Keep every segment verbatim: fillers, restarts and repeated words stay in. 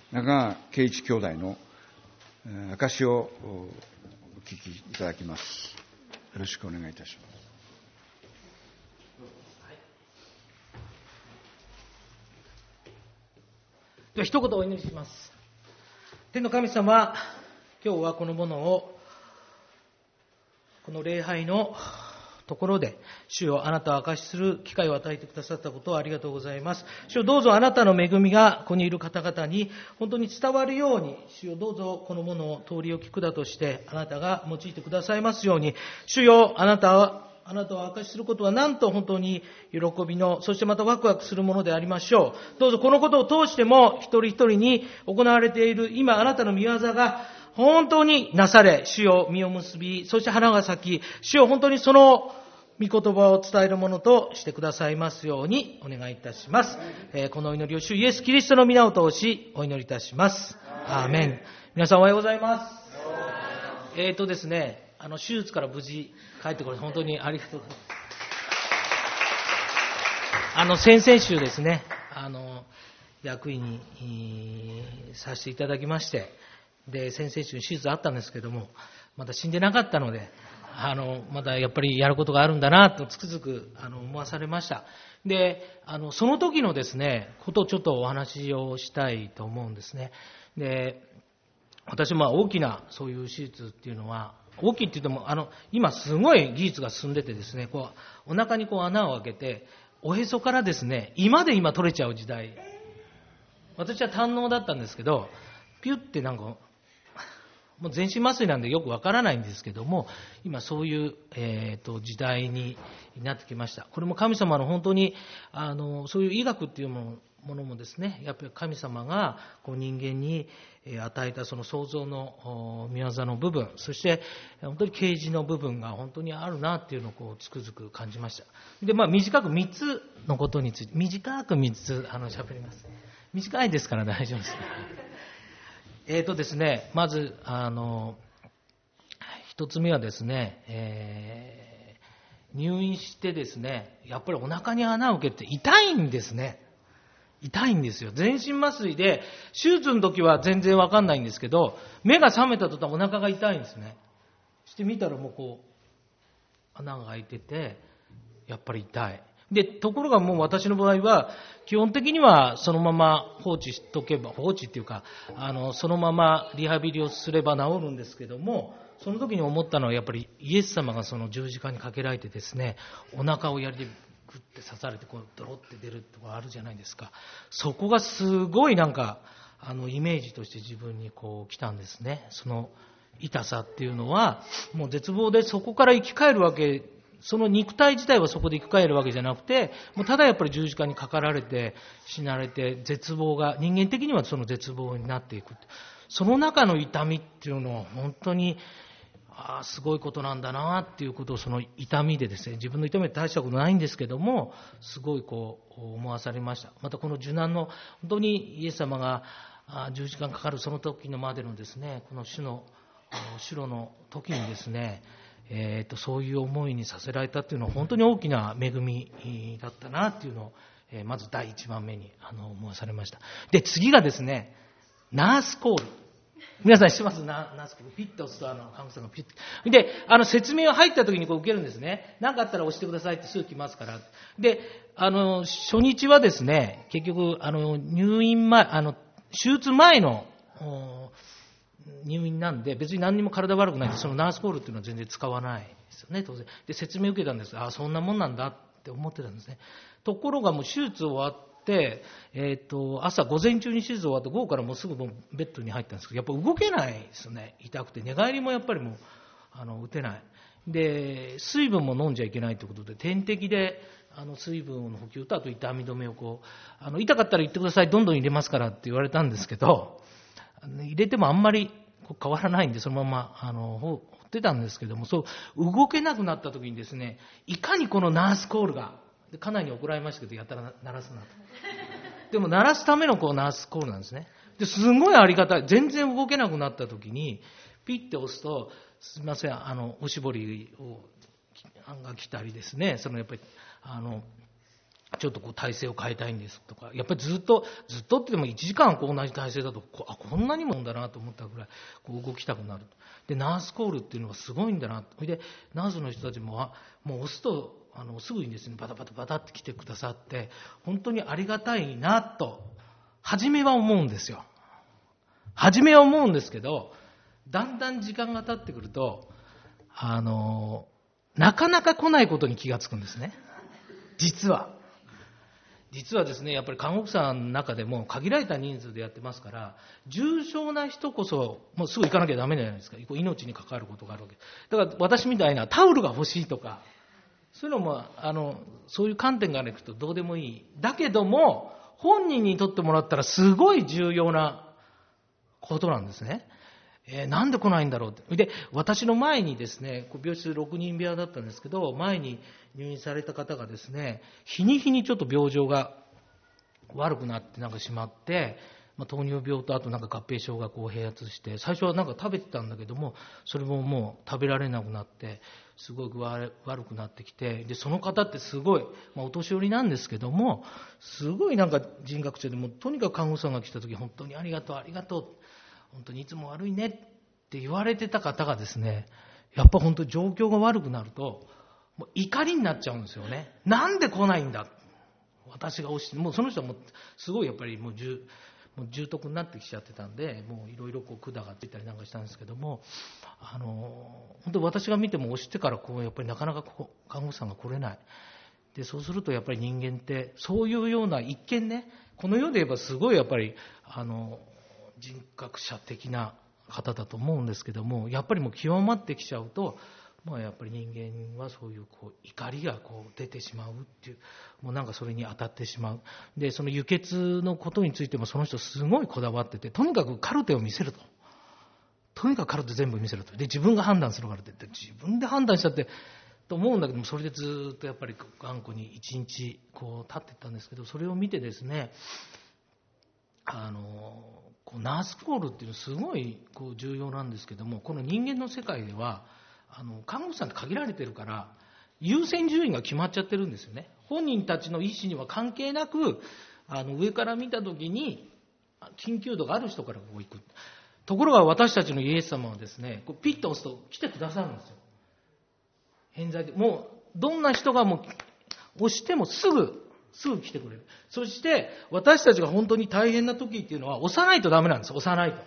中川圭一兄弟の証をお聞きいただきます。よろしくお願いいたします。 では一言お祈りします。天の神様、今日はこのものをこの礼拝のところで主よ、あなたを証しする機会を与えてくださったことをありがとうございます。主よ、どうぞあなたの恵みがここにいる方々に本当に伝わるように、主よ、どうぞこのものを通りを聞くだとしてあなたが用いてくださいますように。主よ、あなたはあなたを証しすることはなんと本当に喜びの、そしてまたワクワクするものでありましょう。どうぞこのことを通しても一人一人に行われている今あなたの御業が本当になされ、主よ、実を結び、そして花が咲き、主よ、本当にその御言葉を伝えるものとしてくださいますようにお願いいたします。えー、このお祈りを主イエスキリストの皆を通しお祈りいたします。アーメン。皆さんおはようございます。えーとですね、あの手術から無事帰ってこれ本当にありがとうございます。あの先々週ですね、あの役員にさせていただきまして、で先々週手術あったんですけども、まだ死んでなかったので、あのまだやっぱりやることがあるんだなとつくづくあの思わされました。で、あのその時のですねことをちょっとお話をしたいと思うんですね。で、私も大きなそういう手術っていうのは、大きいって言ってもあの今すごい技術が進んでてですね、こうお腹にこう穴を開けておへそからですね今で今取れちゃう時代。私は胆のうだったんですけど、ピュってなんかもう全身麻酔なんでよくわからないんですけども、今そういう、えー、と時代になってきました。これも神様の本当にあのそういう医学っていうものものもですね、やっぱり神様がこう人間に与えたその創造の御業の部分、そして本当に啓示の部分が本当にあるなっていうのをこうつくづく感じました。で、まあ短くみっつのことについて短くみっつあの喋ります。短いですから大丈夫です。えーとですね、まずあの一つ目はですね、えー、入院してですね、やっぱりお腹に穴を開けて痛いんですね。痛いんですよ。全身麻酔で手術の時は全然わかんないんですけど、目が覚めた途端お腹が痛いんですね。してみたらもうこう穴が開いてて、やっぱり痛い。で、ところがもう私の場合は基本的にはそのまま放置しとけば、放置っていうかあのそのままリハビリをすれば治るんですけども、その時に思ったのはやっぱりイエス様がその十字架にかけられてですね、お腹を槍でグッて刺されてこうドロって出るとかあるじゃないですか。そこがすごいなんかあのイメージとして自分にこう来たんですね。その痛さっていうのはもう絶望で、そこから生き返るわけ、その肉体自体はそこで生き返るわけじゃなくて、もうただやっぱり十字架にかかられて死なれて、絶望が人間的にはその絶望になっていく。その中の痛みっていうのは本当にあすごいことなんだなっていうことを、その痛みでですね、自分の痛みは大したことないんですけども、すごいこう思わされました。またこの受難の本当にイエス様が十字架にかかるその時のまでのですね、この主の主路の時にですね、えー、とそういう思いにさせられたっていうのは本当に大きな恵みだったなっていうのを、えー、まず第一番目にあの思わされました。で、次がですね、ナースコール。皆さん知ってます？ナースコール。ピッと押すとあの看護師さんがピッと。で、あの説明が入った時にこう受けるんですね。何かあったら押してくださいってすぐ来ますから。で、あの初日はですね、結局あの入院前、あの手術前の入院なんで、別に何にも体悪くないんで、そのナースコールっていうのは全然使わないですよね、当然。で、説明受けたんです。ああ、そんなもんなんだって思ってたんですね。ところがもう手術終わって、えっと、朝午前中に手術終わって午後からもうすぐもうベッドに入ったんですけど、やっぱ動けないですよね。痛くて。寝返りもやっぱりもう、あの、打てない。で、水分も飲んじゃいけないということで、点滴で、あの、水分の補給と、あと痛み止めをこう、あの、痛かったら言ってください、どんどん入れますからって言われたんですけど、入れてもあんまり変わらないんで、そのままあの放ってたんですけども、そう動けなくなった時にですね、いかにこのナースコールが、かなり怒られましたけど、やったら鳴らすなと。でも鳴らすためのこうナースコールなんですね。ですごいありがたい。全然動けなくなった時にピッて押すと、すみません、あのおしぼりをが来たりですね、そのやっぱりあのちょっとこう体勢を変えたいんですとか、やっぱりずっとずっとって言ってもいちじかんこう同じ体勢だとこあこんなにもんだなと思ったぐらいこう動きたくなる。でナースコールっていうのはすごいんだな。でナースの人たちもあもう押すとあのすぐにですねバタバタバタって来てくださって本当にありがたいなと初めは思うんですよ。初めは思うんですけど、だんだん時間が経ってくるとあのなかなか来ないことに気がつくんですね。実は実はですね、やっぱり看護婦さんの中でも限られた人数でやってますから、重症な人こそもうすぐ行かなきゃダメじゃないですか。命に関わることがあるわけだから、私みたいなタオルが欲しいとかそういうのもあのそういう観点からいくとどうでもいい。だけども本人にとってもらったらすごい重要なことなんですね。えー、なんで来ないんだろうって。で、私の前にですね、病室ろくにん部屋だったんですけど、前に入院された方がですね、日に日にちょっと病状が悪くなってなんかしまって、まあ、糖尿病とあとなんか合併症がこう併発して、最初はなんか食べてたんだけども、それももう食べられなくなって、すごく悪くなってきて、で、その方ってすごい、まあ、お年寄りなんですけども、すごいなんか人格者でも、とにかく看護師さんが来た時、本当にありがとう、ありがとう。本当にいつも悪いねって言われてた方がですね、やっぱ本当に状況が悪くなるともう怒りになっちゃうんですよね。なんで来ないんだ、私が押して、もうその人はもうすごいやっぱりもう重もう重篤になってきちゃってたんで、もういろいろこう管がついたりなんかしたんですけども、あの本当に私が見ても押してからこうやっぱりなかなかこう看護師さんが来れない。でそうするとやっぱり人間ってそういうような一見ね、この世で言えばすごいやっぱりあの人格者的な方だと思うんですけども、やっぱりもう極まってきちゃうと、まあ、やっぱり人間はそういうこう怒りがこう出てしまうっていう、もうなんかそれに当たってしまう。でその輸血のことについてもその人すごいこだわってて、とにかくカルテを見せると、とにかくカルテ全部見せると、で自分が判断するからって言って自分で判断しちゃってと思うんだけども、それでずっとやっぱり頑固に一日こう経っていったんですけど、それを見てですね、あのこうナースコールっていうのはすごいこう重要なんですけども、この人間の世界ではあの看護師さんって限られてるから優先順位が決まっちゃってるんですよね。本人たちの意思には関係なく、あの上から見た時に緊急度がある人からこう行く。ところが私たちのイエス様はですね、こうピッと押すと来てくださるんですよ。偏在でもうどんな人がもう押してもすぐすぐ来てくれる。そして私たちが本当に大変な時っていうのは押さないとダメなんです。押さないと。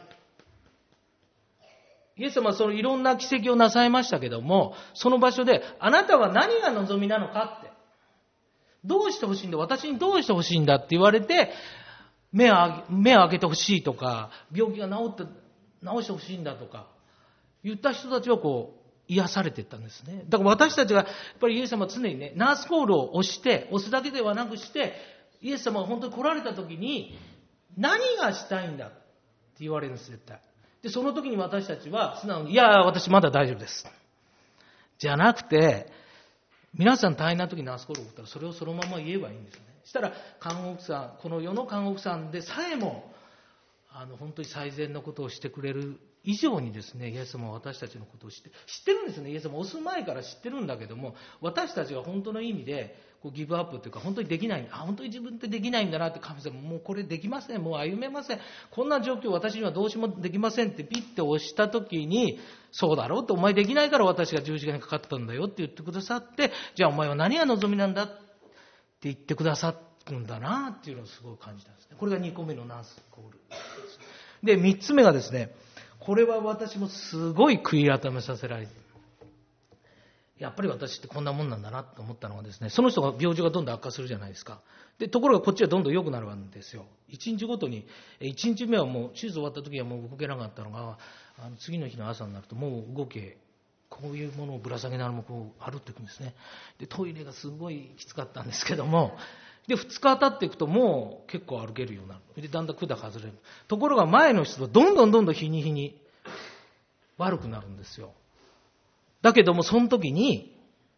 イエス様はそのいろんな奇跡をなさいましたけども、その場所であなたは何が望みなのかって、どうしてほしいんだ、私にどうしてほしいんだって言われて、目を目を開けてほしいとか、病気が治って治してほしいんだとか言った人たちはこう癒されていったんですね。だから私たちがやっぱりイエス様は常にね、ナースコールを押して押すだけではなくして、イエス様が本当に来られた時に何がしたいんだって言われるんです。絶対でその時に私たちは素直に、いや私まだ大丈夫ですじゃなくて、皆さん大変な時にナースコールを送ったらそれをそのまま言えばいいんですね。そしたら看護婦さん、この世の看護婦さんでさえもあの本当に最善のことをしてくれる以上にですね、イエス様は私たちのことを知って知ってるんですね。イエス様押す前から知ってるんだけども、私たちが本当の意味でこうギブアップというか、本当にできない、あ本当に自分ってできないんだなって、神様もうこれできません、もう歩めません、こんな状況私にはどうしもできませんってピッて押した時に、そうだろうって、お前できないから私が十字架にかかったんだよって言ってくださって、じゃあお前は何が望みなんだって言ってくださるんだなっていうのをすごい感じたんですね。これがにこめのナースコールで、みっつめがですね、これは私もすごい悔い改めさせられて、やっぱり私ってこんなもんなんだなと思ったのがですね、その人が病状がどんどん悪化するじゃないですか。でところがこっちはどんどん良くなるわけですよ。いちにちごとに、いちにちめはもう手術終わった時はもう動けなかったのが、あの次の日の朝になるともう動け、こういうものをぶら下げながらもこう歩っていくんですね。でトイレがすごいきつかったんですけども、でふつか経っていくともう結構歩けるようになる。でだんだん管が外れる。ところが前の人はどんどんどんどん日に日に悪くなるんですよ。だけどもその時に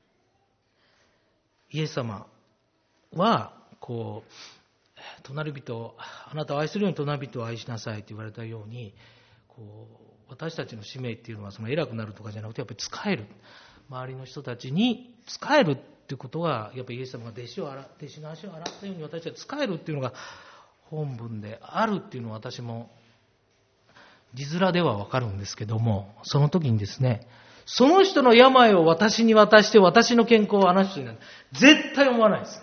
イエス様はこう、隣人、あなたを愛するように隣人を愛しなさいと言われたように、こう私たちの使命っていうのはその偉くなるとかじゃなくて、やっぱり仕える、周りの人たちに仕えるっっていうことは、やっぱりイエス様が弟子を洗弟子の足を洗ったように私たちは仕えるっていうのが本文であるっていうのは、私も字面ではわかるんですけども、その時にですね、その人の病を私に渡して私の健康をあの人になる、絶対思わないです。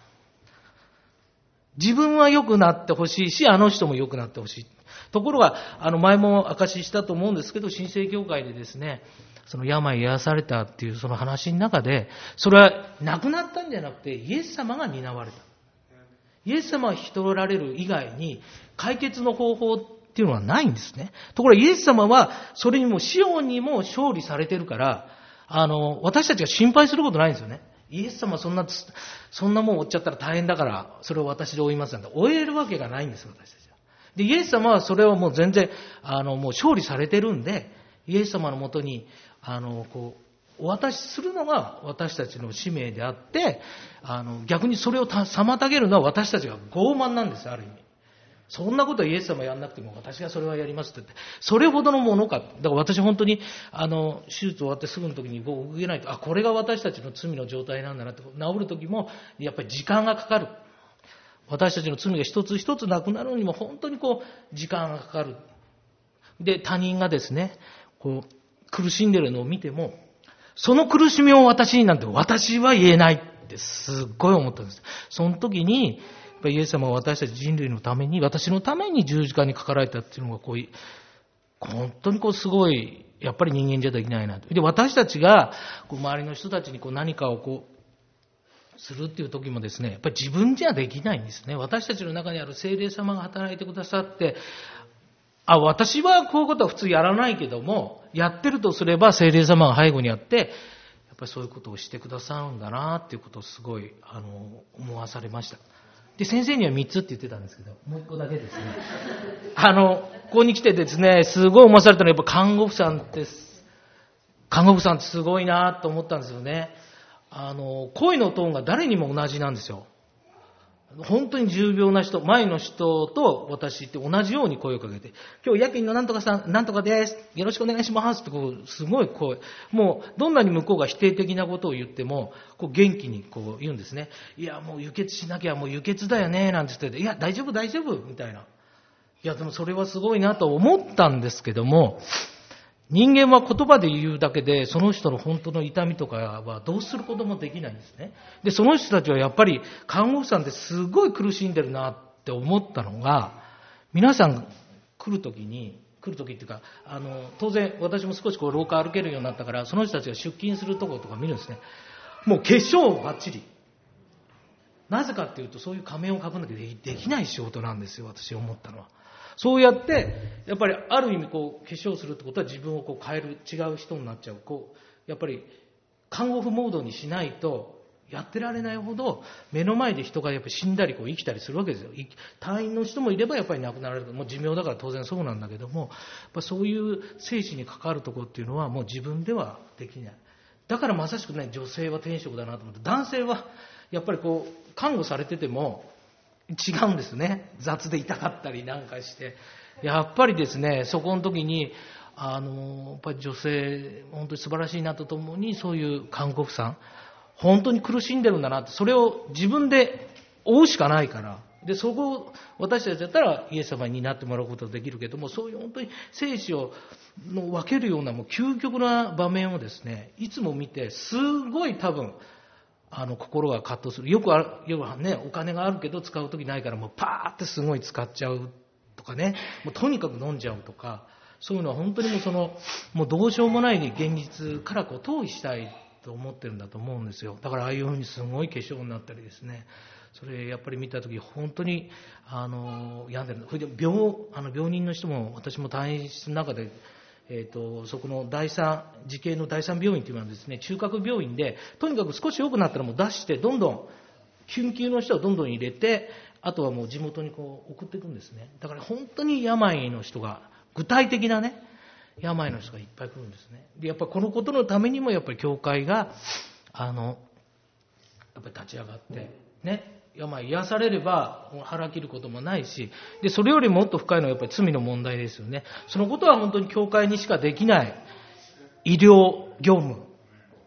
自分は良くなってほしいし、あの人も良くなってほしい。ところが、あの前も証ししたと思うんですけど、新生教会でですね、その病癒されたっていうその話の中で、それは亡くなったんじゃなくて、イエス様が担われた。イエス様が引き取られる以外に解決の方法っていうのはないんですね。ところがイエス様はそれにもシオンにも勝利されてるから、あの私たちが心配することないんですよね。イエス様はそんなそんなもん追っちゃったら大変だから、それを私で追いますなんて追えるわけがないんです、私たちは。で、イエス様はそれをもう全然あのもう勝利されてるんで、イエス様のもとにあのこうお渡しするのが私たちの使命であって、あの逆にそれを妨げるのは私たちが傲慢なんです、ある意味。そんなことはイエス様やんなくても私がそれはやりますって言って、それほどのものか。だから私本当にあの手術終わってすぐの時に動けないと、あ、これが私たちの罪の状態なんだなって、治る時もやっぱり時間がかかる。私たちの罪が一つ一つなくなるにも本当にこう時間がかかる。で、他人がですね、こう苦しんでるのを見ても、その苦しみを私になんて私は言えないってすっごい思ったんです。その時にイエス様は私たち人類のために、私のために十字架にかかられたっていうのがこう本当にこうすごい、やっぱり人間じゃできないなと。で、私たちがこう周りの人たちにこう何かをこうするっていう時もですね、やっぱり自分じゃできないんですね。私たちの中にある聖霊様が働いてくださって、あ、私はこういうことは普通やらないけども、やってるとすれば聖霊様が背後にあって、やっぱりそういうことをしてくださるんだなっていうことをすごいあの思わされました。で、先生にはみっつって言ってたんですけど、もういっこだけですね。あの、ここに来てですね、すごい思わされたのはやっぱ看護婦さんって、看護婦さんってすごいなと思ったんですよね。あの、声のトーンが誰にも同じなんですよ。本当に重病な人、前の人と私って同じように声をかけて、今日夜勤のなんとかさん、なんとかです。よろしくお願いしますってこう、すごい声。もう、どんなに向こうが否定的なことを言っても、こう元気にこう言うんですね。いや、もう輸血しなきゃもう輸血だよね、なんて言って、いや、大丈夫大丈夫、みたいな。いや、でもそれはすごいなと思ったんですけども、人間は言葉で言うだけで、その人の本当の痛みとかはどうすることもできないんですね。で、その人たちはやっぱり看護婦さんってすごい苦しんでるなって思ったのが、皆さん来るときに、来るときっていうか、あの、当然私も少しこう廊下歩けるようになったから、その人たちが出勤するところとか見るんですね。もう化粧バッチリ。なぜかっていうと、そういう仮面をかぶんなきゃできない仕事なんですよ、私思ったのは。そうやって、やっぱりある意味こう化粧するってことは自分をこう変える、違う人になっちゃう。こう、やっぱり看護婦モードにしないとやってられないほど、目の前で人がやっぱり死んだりこう生きたりするわけですよ。退院の人もいればやっぱり亡くなられる。もう寿命だから当然そうなんだけども、やっぱそういう生死に関わるところっていうのはもう自分ではできない。だからまさしくね、女性は天職だなと思って、男性はやっぱりこう看護されてても、違うんですね。雑で痛かったりなんかして。やっぱりですね、そこの時に、あの、やっぱり女性、本当に素晴らしいなとともに、そういう看護婦さん、本当に苦しんでるんだなって、それを自分で追うしかないから。で、そこを私たちだったらイエス様になってもらうことができるけども、そういう本当に生死をの分けるようなもう究極な場面をですね、いつも見て、すごい多分、あの心が葛藤する。よくある、よくね、お金があるけど使うときないからもうパーってすごい使っちゃうとかね、もうとにかく飲んじゃうとか、そういうのは本当にもうそのもうどうしようもない現実からこう逃避したいと思ってるんだと思うんですよ。だからああいうふうにすごい化粧になったりですね、それやっぱり見たとき本当にあの病んでる。それで病あの病人の人も私も退院室の中で。えー、とそこの第三慈恵の第三病院というのはですね、中核病院でとにかく少し良くなったらもう出してどんどん緊急の人をどんどん入れて、あとはもう地元にこう送っていくんですね。だから本当に病の人が、具体的なね病の人がいっぱい来るんですね。でやっぱりこのことのためにもやっぱり教会があのやっぱり立ち上がってね、病癒されれば腹切ることもないし、でそれよりもっと深いのはやっぱり罪の問題ですよね。そのことは本当に教会にしかできない医療業務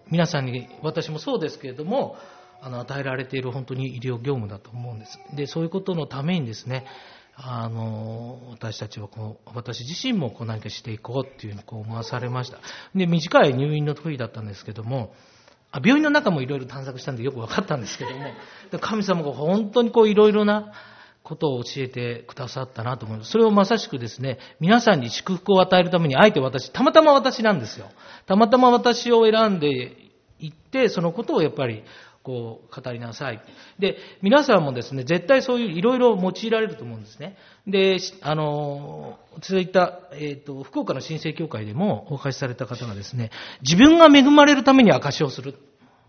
皆さんに、私もそうですけれども、あの与えられている本当に医療業務だと思うんです。で、そういうことのためにですね、あの私たちはこう、私自身もこう何かしていこうっていうふうにこう思わされました。で、短い入院の時だったんですけども、あ病院の中もいろいろ探索したんでよく分かったんですけども、で神様が本当にこういろいろなことを教えてくださったなと思います。それをまさしくですね、皆さんに祝福を与えるために、あえて私、たまたま私なんですよ。たまたま私を選んでいって、そのことをやっぱりこう語りなさい。で、皆さんもですね、絶対そういういろいろ用いられると思うんですね。で、あの、続いた、えっと、福岡の新生教会でもお貸しされた方がですね、自分が恵まれるために証しをする。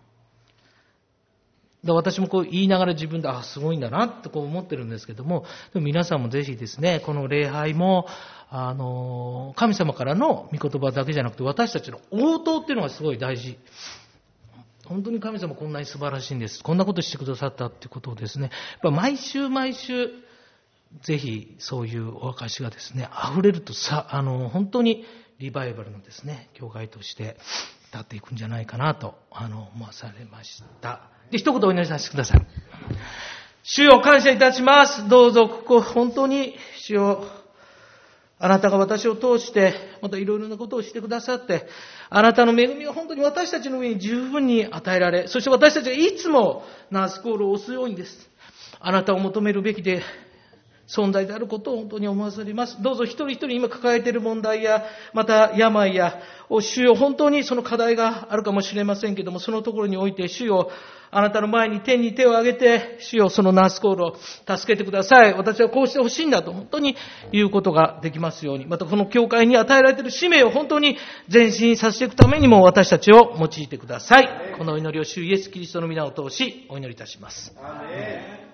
で私もこう言いながら自分で、あ、すごいんだなってこう思ってるんですけども、でも皆さんもぜひですね、この礼拝も、あの、神様からの御言葉だけじゃなくて、私たちの応答っていうのがすごい大事。本当に神様こんなに素晴らしいんです。こんなことしてくださったっていうことをですね、やっぱ毎週毎週、ぜひそういうお証しがですね、溢れるとさ、あの、本当にリバイバルのですね、教会として立っていくんじゃないかなと、あの、思わされました。で、一言お祈りさせてください。主よ、感謝いたします。どうぞここ、本当に、主よ、あなたが私を通して、またいろいろなことをしてくださって、あなたの恵みが本当に私たちの上に十分に与えられ、そして私たちがいつもナースコールを押すようにです。あなたを求めるべきで、存在であることを本当に思わされます。どうぞ一人一人今抱えている問題や、また病や、主よ、本当にその課題があるかもしれませんけども、そのところにおいて、主よ、あなたの前に天に手を挙げて、主よ、そのナースコールを助けてください。私はこうしてほしいんだと本当に言うことができますように、またこの教会に与えられている使命を本当に前進させていくためにも私たちを用いてください。この祈りを主イエスキリストの皆を通しお祈りいたします。アーメン。